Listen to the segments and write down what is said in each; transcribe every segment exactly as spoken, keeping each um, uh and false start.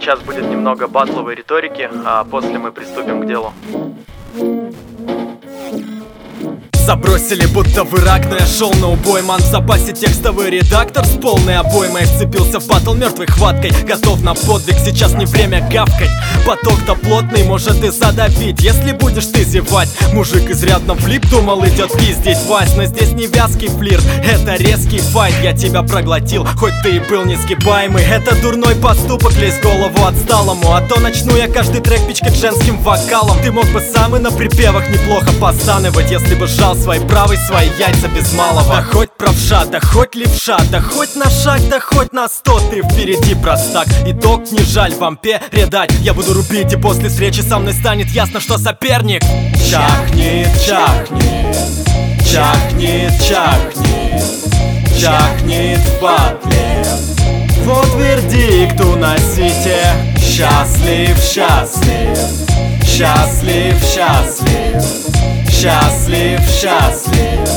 Сейчас будет немного батловой риторики, а после мы приступим к делу. Забросили, будто в Ирак, но я шел на убой. Ман, в запасе текстовый редактор с полной обоймой. Вцепился в батл мертвой хваткой, готов на подвиг, сейчас не время гавкать. Поток-то плотный, может и задавить, если будешь ты зевать. Мужик изрядно влип, думал идет пиздеть Вась, но здесь не вязкий флирт, это резкий файт. Я тебя проглотил, хоть ты и был несгибаемый. Это дурной поступок, лезь голову отсталому, а то начну я каждый трек пичкать женским вокалом. Ты мог бы сам и на припевах неплохо постанывать, если бы жал своей правой свои яйца без малого. Да хоть правша, да хоть левша, да хоть на шаг, да хоть на сто, ты впереди, простак. Итог не жаль вам передать, я буду рубить, и после встречи со мной станет ясно, что соперник чахнет, чахнет, чахнет, чахнет, чахнет в батле. Вот вердикт уносите. Счастлив, счастлив, счастлив, счастлив, счастлив, счастлив.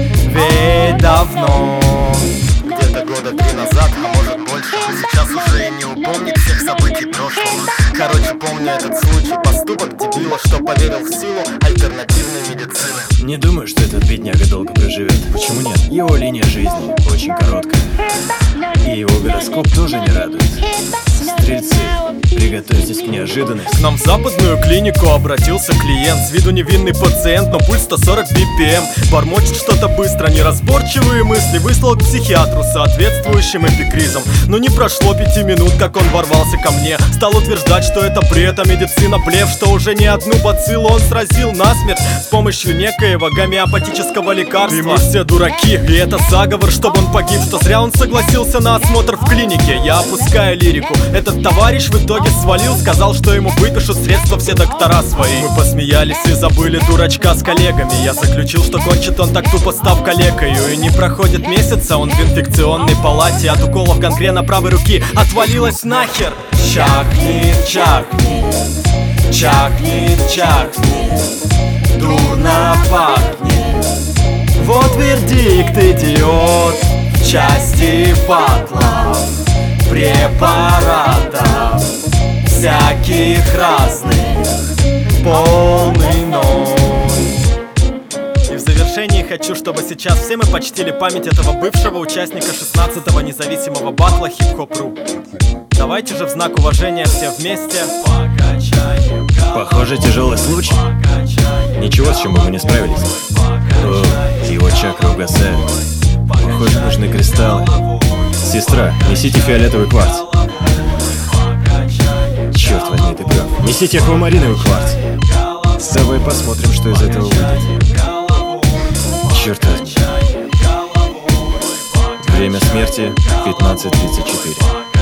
Ведь давно, где-то года три назад, а может больше, сейчас уже и не упомнит всех событий прошлого. Короче, помню этот случай, поступок дебила, что поверил в силу альтернативной медицины. Не думаю, что этот бедняга долго проживет. Почему нет? Его линия жизни очень короткая, и его гороскоп тоже не радует. Стрельцы, приготовьтесь к неожиданности. К нам в западную клинику обратился клиент. С виду невинный пациент, но пульс сто сорок би пи эм. Бормочет что-то быстро, неразборчивые мысли. Выслал к психиатру с соответствующим эпикризом. Но не прошло пяти минут, как он ворвался ко мне. Стал утверждать, что это бред, а медицина плев, что уже не одну бациллу он сразил насмерть с помощью некоего гомеопатического лекарства. И мы все дураки, и это заговор, чтобы он погиб. Что зря он согласился на осмотр в клинике. Я опускаю лирику. Этот товарищ в итоге свалил, сказал, что ему выпишут средства все доктора свои. Мы посмеялись и забыли дурачка с коллегами. Я заключил, что кончит он так тупо, став калекою. И не проходит месяца, он в инфекционной палате. От уколов гангрена правой руки отвалилась нахер. Чахнет, чахнет, чахнет, чахнет, дурно пахнет. Вот вердикт, идиот, в части батлов, препаратов всяких разных, полный ноль. И в завершении хочу, чтобы сейчас все мы почтили память этого бывшего участника шестнадцатого независимого батла хип-хоп.ру. Давайте же в знак уважения все вместе покачаем головой. Похоже, тяжелый случай. Ничего, с чем бы мы не справились. О, его чакры угасают. Похоже, нужны кристаллы. Сестра, несите фиолетовый кварц. Черт возьми, ты прав. Несите аквамариновый кварц. С тобой посмотрим, что из этого выйдет. Черт возьми. Время смерти пятнадцать тридцать четыре.